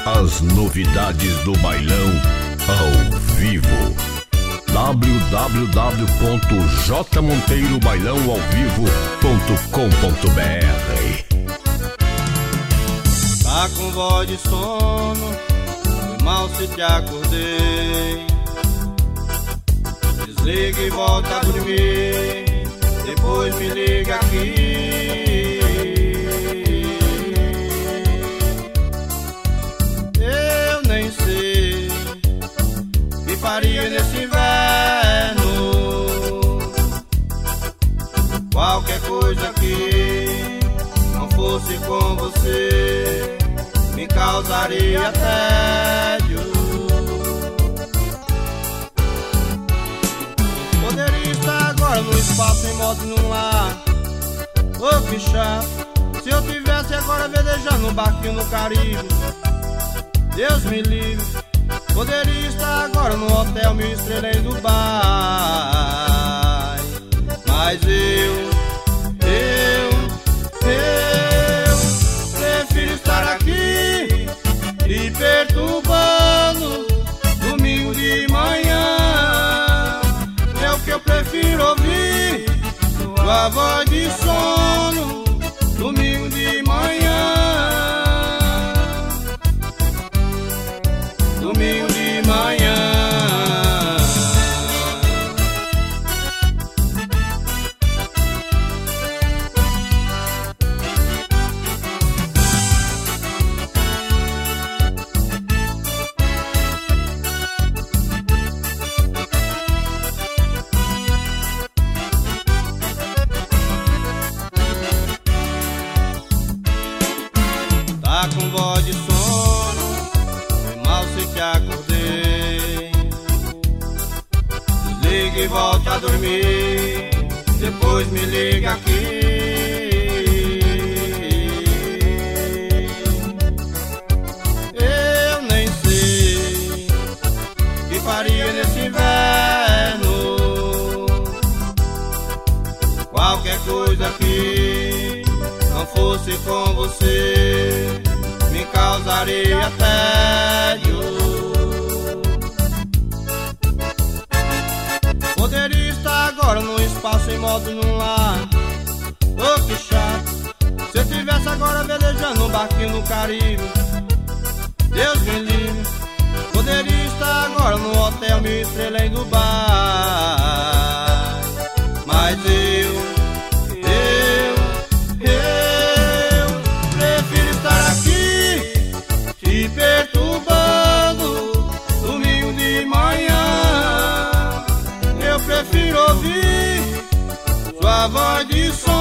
As novidades do bailão ao vivo. www.jmonteirobailãoaovivo.com.br. Tá com voz de sono, foi mal se te acordei. Desliga e volta a dormir, depois me liga aqui. Eu nem sei o que faria nesse inverno. Qualquer coisa que não fosse com você me causaria tédio. Poderia estar agora no espaço, em moto e no lar. Oh, que chato, se eu tivesse agora velejando no barquinho no Caribe. Deus me livre. Poderia estar agora no hotel 1000 estrelas em Dubai. Mas eu prefiro estar aqui e perturbando domingo de manhã. É o que eu prefiro ouvir, sua voz de sono, domingo de manhã. Domingo de manhã. Tá com voz de sono, foi mal se te acordei. Desliga e volta a dormir, depois me liga aqui. Eu nem sei o que faria nesse inverno. Qualquer coisa que não fosse com você me causaria tédio. Poderia estar agora no espaço, em moto num lar. Oh, que chato, se eu tivesse agora velejando no barquinho no Caribe. Deus me livre. Poderia estar agora no hotel 1000 estrelas em Dubai. Mas eu prefiro estar aqui te perturbando domingo de manhã. Eu prefiro ouvir sua voz de sono.